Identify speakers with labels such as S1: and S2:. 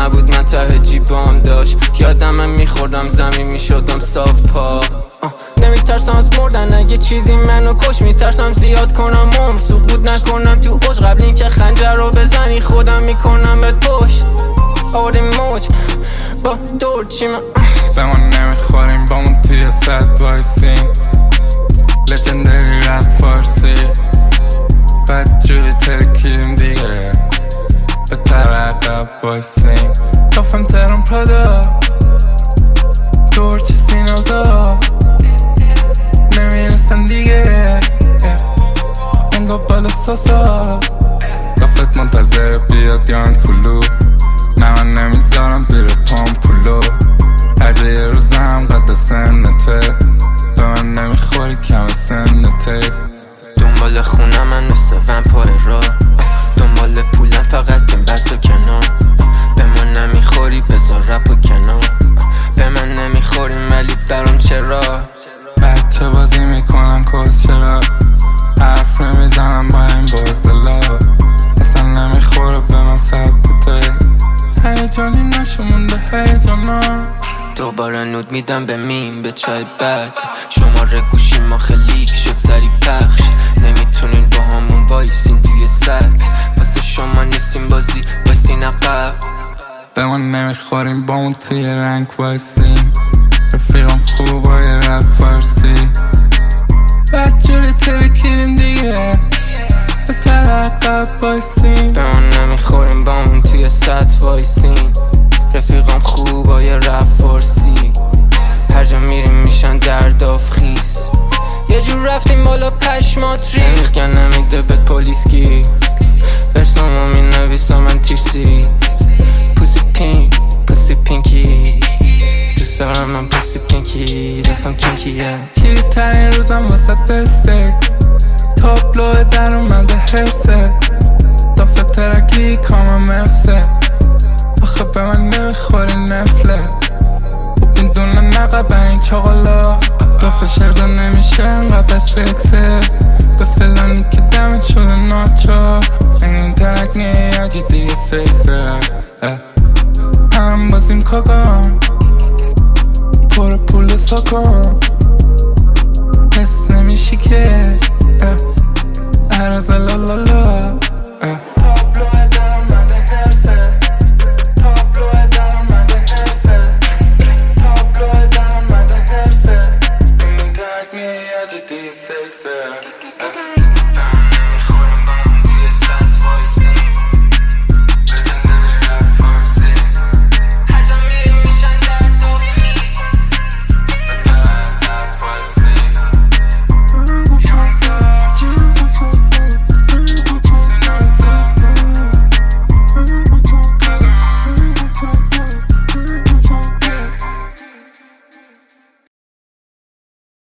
S1: نبود من ته جیبام داشت. یادم میخوردم زمین میشدم صاف پا. نمیترسم از مردن اگه چیزی منو کش. میترسم زیاد کنم عمر سقوط نکنم تو اوج. قبل این که خنجر رو بزنی خودم میکنم بهت پشت. آوردی موج با دور چی من
S2: به ما نمیخوریم با من توی سد وایسیم. لجندری رپ فارسی بد جوری ترکیدیم دیگه به ترقب وایسیم. کافم ترم پرادا دور چی سینازا نمیرسن دیگه انگا بالا ساسا. کافت منتظر بیاد یان پولو نه من نمیذارم زیر پام پولو. هر جای روزم قد سنته به من نمیخوری کم سنته.
S1: دنبال خونه من مثل ومپایرا. دنبال پولم فقط کم برس و کنار. به من نمیخوری بذار رپ و کنار. به من نمیخوری ولی برام چرا.
S2: بچه بازی میکنن کس چرا. حرف نمیزنم با این بازدلا. اصلا نمیخوره به من سبته. هیجانی نشمونده هیجانا.
S1: دوباره نود میدم به میم به چای بد. شماره گوشی ما خیلی شد سری پخش. نمیتونین با همون وایسین توی سطح. واسه شما نیستیم بازی وایسین عقب.
S2: به من نمیخوریم با اون توی رنگ وایسیم. رفیقم خوب با یه رپ فارسی بد جوری ترکیدیم دیگه به ترقب وایسیم.
S1: به من نمیخوریم با اون توی سطح وایسین. رفیقم خوب با یه رپ فارسی هر جا میریم میشن درداف خیس. یه جور رفتیم بالا پشمات ریخ. یا نمیده به پولیس گیر برسامو می نویسم من تیرسی. پوسی پینکی دوست دارم من پوسی پینکی. دفعم کینکیه
S2: کلی ترین روزم واسه بسته. تابلو در اومده حرسه. دافه ترکی کامم افسه. آخه به من نمیخوری نفله. خوب میدونه نقب این چاقالا. دافه شرده نمیشه انقدر سکسه. به فلانی که دمت شده ناچار. این ترک نیه جدی سکسه. هم بازیم کاکان پر پول ساکان. حس نمیشی که عرض لالالا. تابلو در اومده هرسه. تابلو در اومده هرسه. تابلو در اومده هرسه. این ترک نیه جدی سکسه.